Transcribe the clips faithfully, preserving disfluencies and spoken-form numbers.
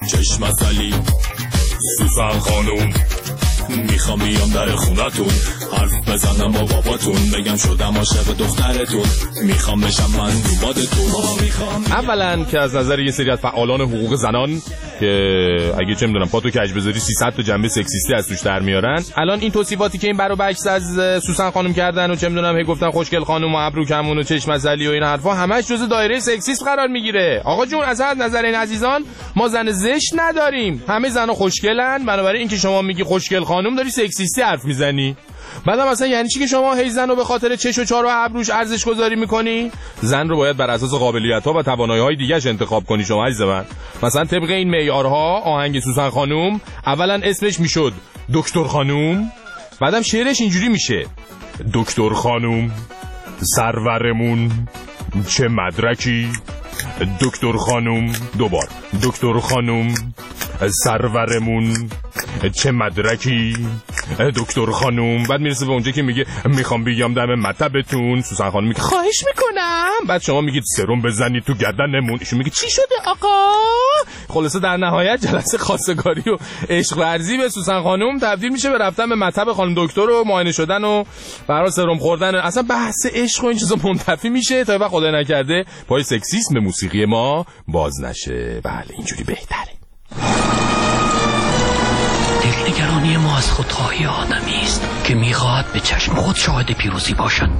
چشم ازلی سوزن خانوم، میخوام بیام در خونتون حرف بزنم با باباتون، بگم شدم عاشق دخترتون، میخوام بشم من دوبادتون. اولا که از نظر یه سری از فعالان حقوق زنان که اگه چه میدونم پاتو کج بذاری سیصد تا جنبه سکسیستی از توش در میارن، الان این توصیفاتی که این برو بکس از سوسن خانم کردن و چه میدونم هی گفتن خوشگل خانم و ابرو کمون و چشم ازلی و این حرفا همش جزء دایره سکسیست قرار میگیره. آقا جون از هر نظر این عزیزان ما زن زشت نداریم، همه زنا خوشگلن، بنابراین اینکه شما میگی خوشگل خانم داری سکسیستی حرف میزنی. بعدم اصلا یعنی چی که شما هی زن رو به خاطر چش و چار و ابروش ارزش گذاری میکنی؟ زن رو باید بر اساس قابلیت‌ها و توانایی‌های دیگه‌اش انتخاب کنی شما عزیز من. مثلا طبق این معیارها آهنگ سوسن خانم اولا اسمش میشد دکتر خانم، بعدم شعرش اینجوری میشه دکتر خانم سرورمون چه مدرکی، دکتر خانم دوبار دکتر خانم سرورمون چه مدرکی، دکتر خانم. بعد میرسه به اونجا که میگه میخوام بیام دم مطبتون، سوسن خانم میگه خواهش میکنم، بعد شما میگید سرم بزنید تو گردنمون، ایشون میگه چی شده آقا. خلاصه در نهایت جلسه خواستگاری و عشق ورزی به سوسن خانم تبدیل میشه به رفتن به مطب خانم دکتر و معاینه شدن و برای سرم خوردن. اصلا بحث عشق و این چیزا منتفی میشه تا وقت خدای نکرده پای سکسیسم به موسیقی ما باز نشه. بله اینجوری بهتره. دلنگرانی ما از خودخواهی آدمی است که میخواهد به چشم خود شاهد پیروزی باشد.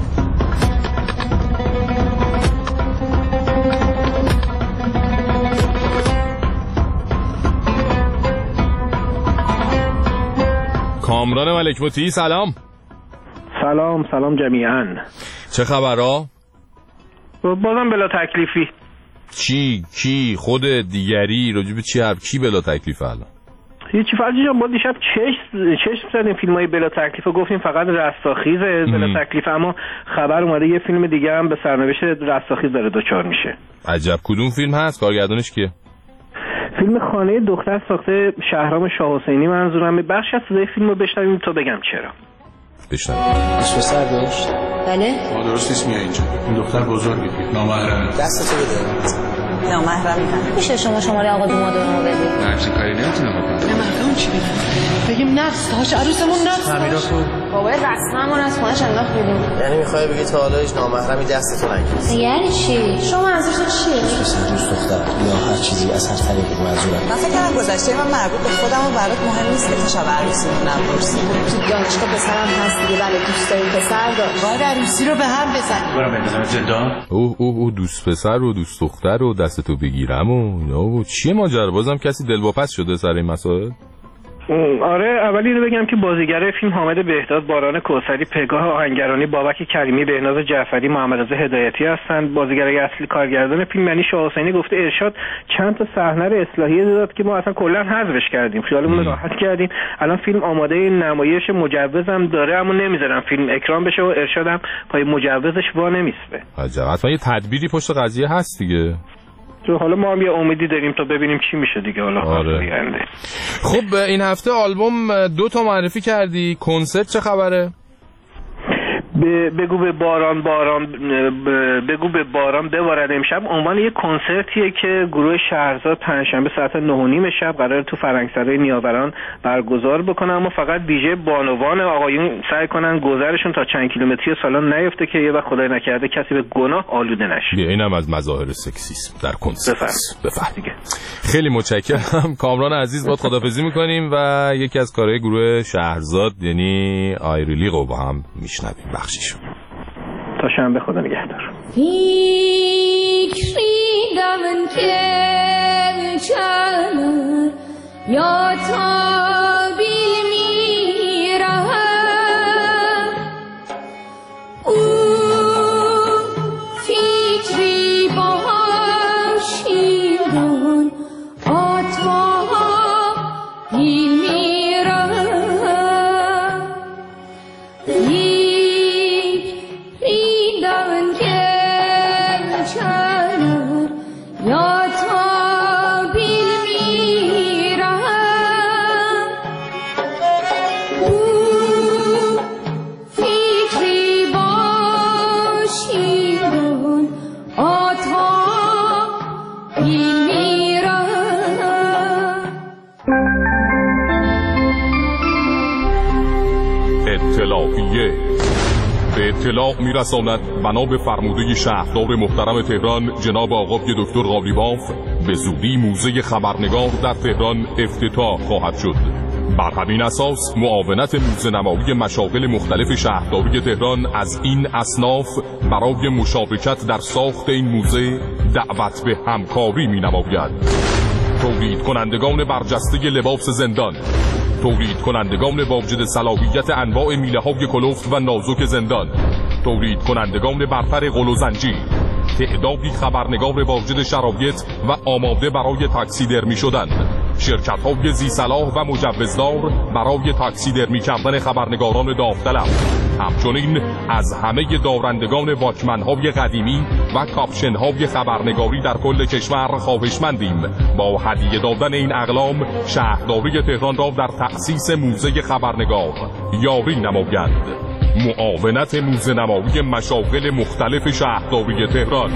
کامران ملک مطیعی سلام. سلام سلام جمیعاً. چه خبرها؟ بازم بلا تکلیفی. چی کی خود دیگری راجب چی حرف کی بلا تکلیفه الان؟ هیچی فرجی جان، با دیشب چشم چشم زدیم فیلمای بلا تکلیفو گفتیم فقط رستاخیز بلا تکلیف، اما خبر اومده یه فیلم دیگه هم به سرنوشت رستاخیز داره دوچار میشه. عجب. کدوم فیلم هست؟ کارگردانش کیه؟ فیلم خانه دختر ساخته شهرام شاه حسینی. منظورم بخش از صدای فیلمو بشنویم تو بگم چرا. بشنویم. اسم سر داشت؟ بله؟ ما درست نیست میای اینجا. این دختر بزرگی نامحرمه. دستتو بده. نامحرم میشه شما شماره آقا دومادورمو بدید؟ نه همچین کاری نمیتونه بکنه. نه مردم چی بگم؟ بگیم نقص داشت عروسمون نقص داشت. تعمیرات رو بابا رسممون از خونش انداخت بیرون. یعنی میخوای بگی تا حالا هیچ نامحرمی دستتو نگیره؟ یعنی چی؟ شما منظورتون چیه؟ مثلا دوست دختر یا هر چیزی از هر طریقی منظورم. من فکر کردم گذشته من مربوط به خودم و برات مهم نیست که شب عروسیمون نپرسی. تو دانشگاه پسرم هست دیگه، بله دوست داری پسر داشت. باید عروسی رو به هم بزنیم. برام بندازم زندان. اوه اوه اوه دوست پسر و دوست دختر و دستتو بگیرم و اینا و چیه ماجرا؟ بازم کسی دلواپس شده سر این مسائل؟ آره اولی رو بگم که بازیگر فیلم حامد بهداد، باران کوثری، پگاه آهنگرانی، بابک کریمی، بهناز جعفری، محمد رضا هدایتی هستند. بازیگرای اصلی کارگردان فیلم یعنی شاه حسینی گفته ارشاد چند تا صحنه رو اصلاحیه داد که ما اصلا کلا حذفش کردیم، خیالمون رو راحت کردیم. الان فیلم آماده نمایش مجوزم داره اما نمیذارم فیلم اکران بشه و ارشادم پای مجوزش وا نمیسته. عجب. اصلا یه تدبیری پشت قضیه هست دیگه. تو حالا ما هم یه امیدی داریم تا ببینیم چی میشه دیگه. حالا آره. خب این هفته آلبوم دو تا معرفی کردی، کنسرت چه خبره؟ بگو به باران باران بگو به باران ببارد امشب عنوان یک کنسرتیه که گروه شهرزاد پنجشنبه ساعت نه و نیم شب قرار تو فرنگسرای نیاوران برگزار بکنن، اما فقط ویژه بانوان آقایون سعی کنن گذرشون تا چند کیلومتری سالن نیفته که یه وقت خدای نکرده کسی به گناه آلوده نشه. بیا اینم از مظاهر سکسیسم در کنسرت. بفرم دیگه. خیلی متشکرم کامران عزیز، باهات خداحافظی میکنیم و یکی از کارهای گروه شهرزاد یعنی آیریلی رو با هم میشنویم. بخشیشون تا شنبه خدا نگهدار. هیچ ریدم که چنر یا تا بیل میرم او فکری با شیرون آتما بیل میرم یا تا بیل میرم اطلاعیه. به اطلاع میرساند بنا به فرموده شهردار محترم تهران جناب آقای دکتر قالیباف به زودی موزه خبرنگار در تهران افتتاح خواهد شد. بر همین اساس معاونت موزه‌نمایی مشاغل مختلف شهرداری تهران از این اصناف برای مشارکت در ساخت این موزه دعوت به همکاری می‌نماید. تولید کنندگان برجسته لباس زندان، تولید کنندگان واجد صلاحیت انواع میله‌های کلفت و نازک زندان، تولید کنندگان برتر غل و زنجیر، تعدادی خبرنگار واجد شرایط و آماده برای تاکسیدرمی شدن، شرکت‌های ذی‌صلاح و مجوزدار برای تاکسیدرمی کردن خبرنگاران داوطلب، همچنین از همه دارندگان واکمن‌های قدیمی و کاپشن‌های خبرنگاری در کل کشور خواهشمندیم با هدیه دادن این اقلام شهرداری تهران را در تأسیس موزه خبرنگار یاری نمایند. معاونت موزه‌نمایی مشاغل مختلف شهرداری تهران.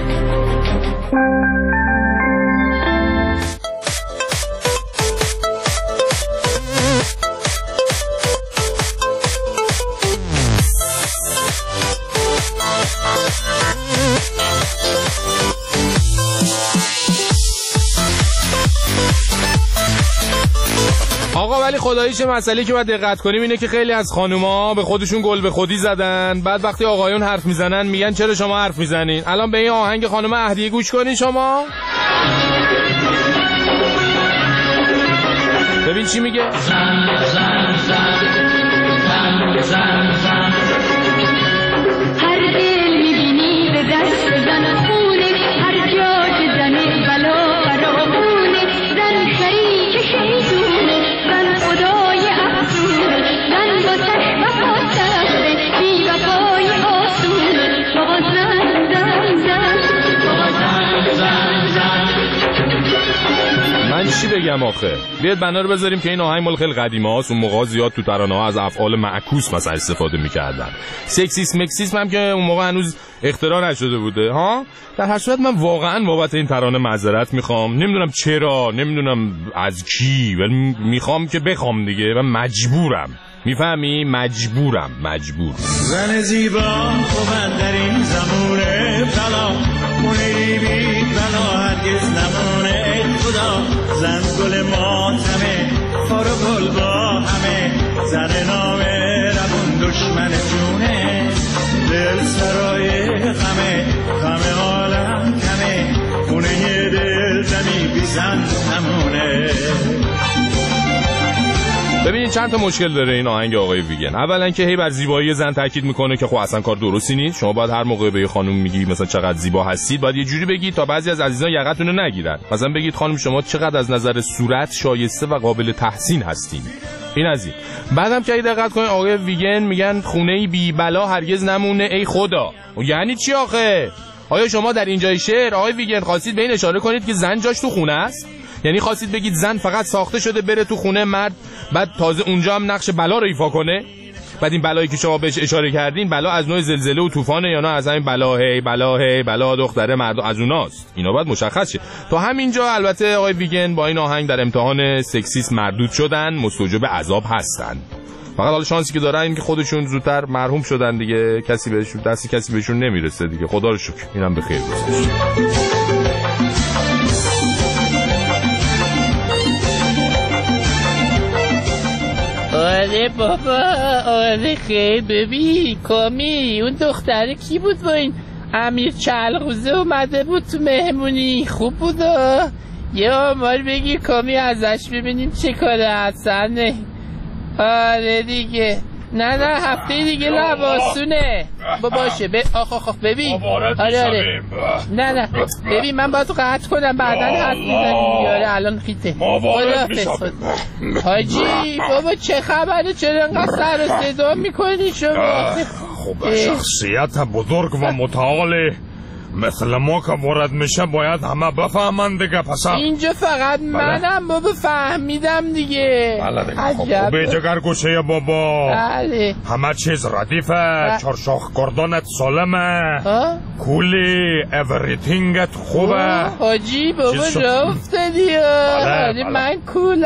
آقا ولی خداییش مسئله که باید دقت کنیم اینه که خیلی از خانوما به خودشون گل به خودی زدن، بعد وقتی آقایون حرف میزنن میگن چرا شما حرف میزنین. الان به این آهنگ خانم اهدیه گوش کنین شما ببین چی میگه. زن زن زن زن زن زن هر دل میبینی به دست زن خونه، هر جا که زنه بلا فراخونه، زن شریک شیطونه، زن خدای افسونه، زن با چشم پاسته بی وفای آسونه. بابا زن زن زن بابا زن زن زن. من چی بگم آخه؟ بیاد بنا رو بذاریم که این آهنگ مال خیلی قدیمه هاست. اون موقع زیاد تو ترانه ها از افعال معکوس مثلا استفاده میکردن. سکسیسم مکسیسم هم که اون موقع هنوز اختراع نشده بوده ها. در هر صورت من واقعا بابت این ترانه معذرت میخوام. نمیدونم چرا، نمیدونم از کی، ولی میخوام که بخوام دیگه و مجبورم. میفهمی؟ مجبورم مجبور. زن زیبا خوبن در این زمونه بلا مونی بی بلا هرگز نمونه خدا. زن گل ماتمه خار و گل با همه، زن نامه ربون دشمن جونه، دل سرای غمه غم عالم کمه، خونه یه دل زنی بی زن نمونه. ببینید چند تا مشکل داره این آهنگ آقای ویگن. اولا که هی بر زیبایی زن تاکید میکنه که خب اصلا کار درستی نیست. شما باید هر موقع به یه خانم میگی مثلا چقدر زیبا هستید باید یه جوری بگید تا بعضی از عزیزان یقتون رو نگیرن. مثلا بگید خانم شما چقدر از نظر صورت شایسته و قابل تحسین هستین. این از این. بعدم که دقت کنید آقای ویگن میگن خونه بی بلا هرگز نمونه ای خدا. یعنی چی آخه؟ آیا شما در اینجای شعر آقای ویگن خواستید به این اشاره کنید که زن جاش تو خونه است؟ یعنی خواستید بگید زن فقط ساخته شده بره تو خونه مرد بعد تازه اونجا هم نقش بلا رو ایفا کنه؟ بعد این بلایی که شما بهش اشاره کردین بلا از نوع زلزله و طوفانه یا نه از همین بلا هی بلا هی بلا دختره مرد از اوناست؟ اینا باید مشخص شه. تا همینجا البته آقای ویگن با این آهنگ در امتحان سکسیسم مردود شدن، مستوجب عذاب هستن. فقط حالا شانسی که دارن این که خودشون زودتر مرحوم شدن دیگه، کسی بهشون دستی کسی بهشون نمیرسه دیگه. خدا رو شکر اینم به خیر گذشت. آره بابا آره خیلی. ببین کامی اون دختره کی بود با این امیر چلغوزه اومده بود تو مهمونی؟ خوب بود. یه آمار بگی کامی ازش ببینیم چه کاره حسنه. آره دیگه نه نه هفته دیگه لباسونه با باشه ب... آخ آخ ببین آره آره نه نه ببین من باید قطع کنم بعدن حد میزنیم یاره الان خیته حاجی بابا چه خبره چرا انقدر سر و صدا میکنی شما؟ خب شخصیت بزرگ و متعال مثل ما که وارد میشه باید همه بفهمن دیگه پسر. اینجا فقط منم بابا فهمیدم دیگه. بله دیگه. خب به جگر گوشه بابا. بله. همه چیز ردیفه، چارشاخ گردانت سالمه، کولی اوریتینگت خوبه. حاجی بابا را افتادی. بله من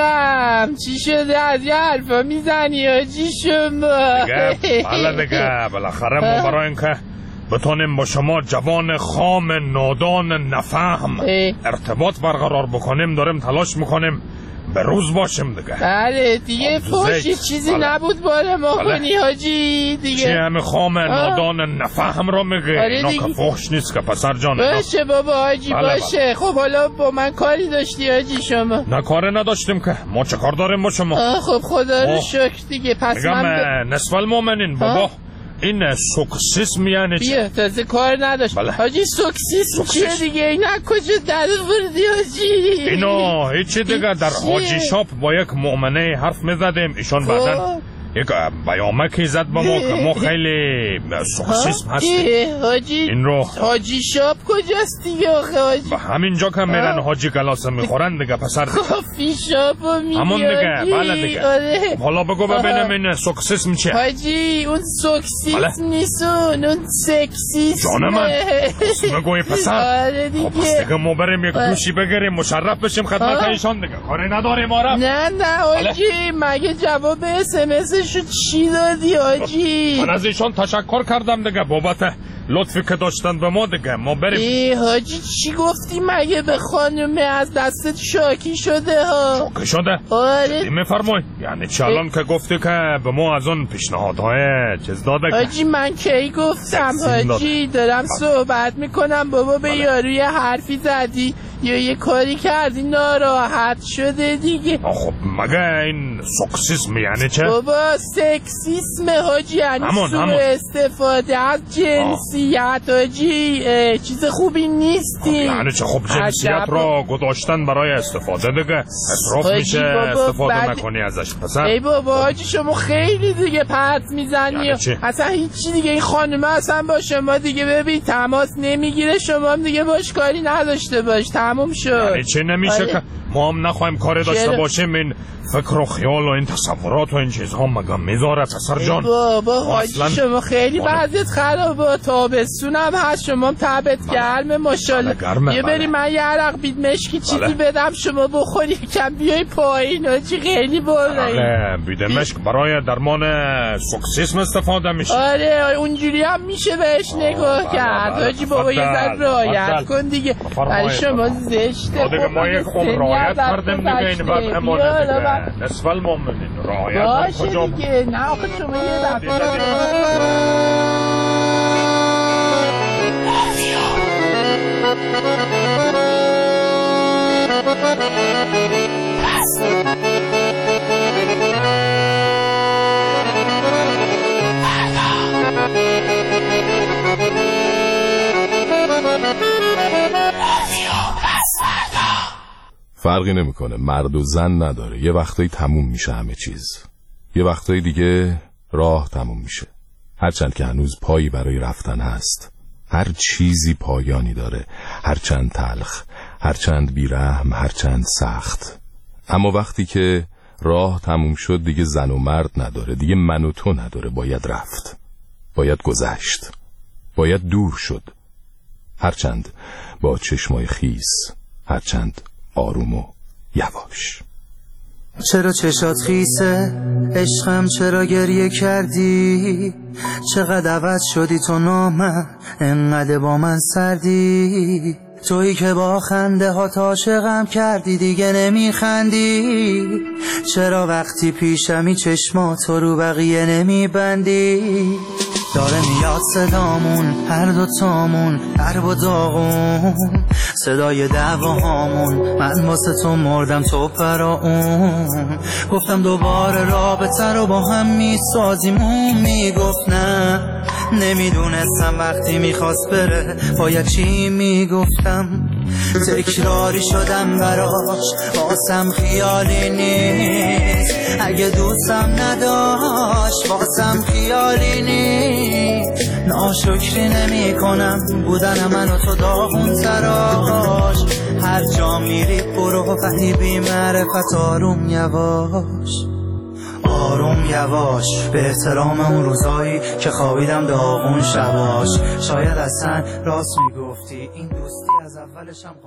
کولم. چی شده از یه حرفا میزنی حاجی شما؟ دیگه بله دیگه بالاخره ما برای اینکه بتونیم با شما جوان خام نادان نفهم ارتباط برقرار بکنیم داریم تلاش میکنیم به روز باشیم دیگه. بله دیگه فوشی چیزی بله. نبود باره ما بله. کنی حاجی دیگه. چی همه خام نادان نفهم را میگه؟ اینا که فوش نیست که پسر جان. باشه بابا حاجی بله باشه بله. خب حالا با من کاری داشتی حاجی شما؟ نه کاری نداشتیم که ما چه کار داریم با شما؟ خب خدا رو شکر دیگه. پس من ب... نصف المؤمنین بابا این سوکسیسم یعنی چه؟ بیا تازه کار نداشت بله. حاجی سوکسیسم چیه دیگه؟ اینا کجا در وردی حاجی؟ اینا هیچی دیگه در حاجی شاپ با یک مؤمنه حرف میزدیم ایشان بعدن یک بیامکی زد با ما که ما خیلی سوکسیسم هستیم. حاجی این رو حاجی شاپ کجاست دیگه آخه حاجی؟ به همینجا که میرن حاجی گلاسه میخورن دیگه پسر. کافی شاپو میگی همون دیگه بله دیگه. آره. حالا بگو ببینم این سوکسیسم چیه؟ حاجی اون سوکسیسم نیستون اون سکسیسم. جان من بگوی پسر. آره دیگه. خب پس دیگه ما بریم یک گوشی بگیریم مشرف بشیم خدمت ایشان دیگه. کاری نداریم آرم. نه نه حاجی مگه جواب اس ام اس شو چی دادی حاجی؟ من از ایشان تشکر کردم دیگه بابت لطفی که داشتن به ما دیگه. ما بریم. ای حاجی چی گفتی مگه به خانومه از دستت شاکی شده ها؟ شاکی شده؟ آره دی میفرمای یعنی چه الان که گفتی که به ما از اون پیشنهادهای چیز داده؟ حاجی من کی گفتم حاجی؟ دارم صحبت میکنم بابا به یاروی حرفی زدی یا یه کاری کردی ناراحت شده دیگه. خب مگه این سوکسیسم یعنی چه؟ بابا سکسیسم حاجی یعنی سوء استفاده از جنسیت حاجی. چیز خوبی نیستی. یعنی چه خب جنسیت را گذاشتن برای استفاده دیگه اصراف میشه استفاده بد... نکنی ازش پسر. ای بابا حاجی شما خیلی دیگه پرت میزنی یعنی اصلا هیچی دیگه. این خانومه اصلا با شما دیگه ببین تماس نمیگیره شما هم دیگه باش کاری نداشته باش تموم شد. یعنی چه نمیشه که ما هم نخواهیم کاری داشته باشیم این فکر و خیال و این تصورات و این چیزها مگه میذاره پسر جان؟ بابا حاجی شما خیلی وضعیت خرابه. تابستون هم هست شما هم تبت گرمه ماشاءالله. یه بری من یه عرق بید مشکی چیزی بله. بدم شما بخوری کم بیای پایین حاجی خیلی بالایی. آره بید مشک برای درمان سوکسیسم استفاده میشه. آره اونجوری هم میشه بهش نگاه کرد حاجی. بابا یه ذره رعایت کن دیگه برای شما زشته. دیگه ما یک عمر رعایت کردیم دیگه این وقت امانه دیگه نصف المؤمنین رعایت باشه دیگه. نه آخه شما یه دفعه فرقی نمیکنه مرد و زن نداره. یه وقتایی تموم میشه همه چیز، یه وقتایی دیگه راه تموم میشه. هرچند که هنوز پایی برای رفتن هست. هر چیزی پایانی داره، هرچند تلخ، هرچند بیرحم، هرچند سخت. اما وقتی که راه تموم شد دیگه زن و مرد نداره، دیگه من و تو نداره. باید رفت، باید گذشت، باید دور شد. هرچند با چشمای خیس، هرچند آروم و یواش. چرا چشات خیسه عشقم چرا گریه کردی؟ چقدر عوض شدی تو نامم انقدر با من سردی؟ تویی که با خنده ها عاشقم کردی دیگه نمیخندی؟ چرا وقتی پیشمی چشماتو رو بقیه نمیبندی؟ داره میاد صدامون هر دو تامون هر با داغون صدای دعواهامون من واسه تو مردم تو برا اون گفتم دوباره رابطه رو با هم میسازیم اون میگفت نه نمیدونستم وقتی میخواست بره باید چی میگفتم تکراری شدم براش واسم خیالی نیست اگه دوستم نداشت واسم خیالی نیست ناشکری نمی کنم بودن من و تو داغون تراش. هر جا میری برو ولی بی معرفت آروم یواش آروم یواش به احترام اون روزایی که خوابیدم داغون شواش. شاید اصلا راست میگفتی این دوستی از اولشم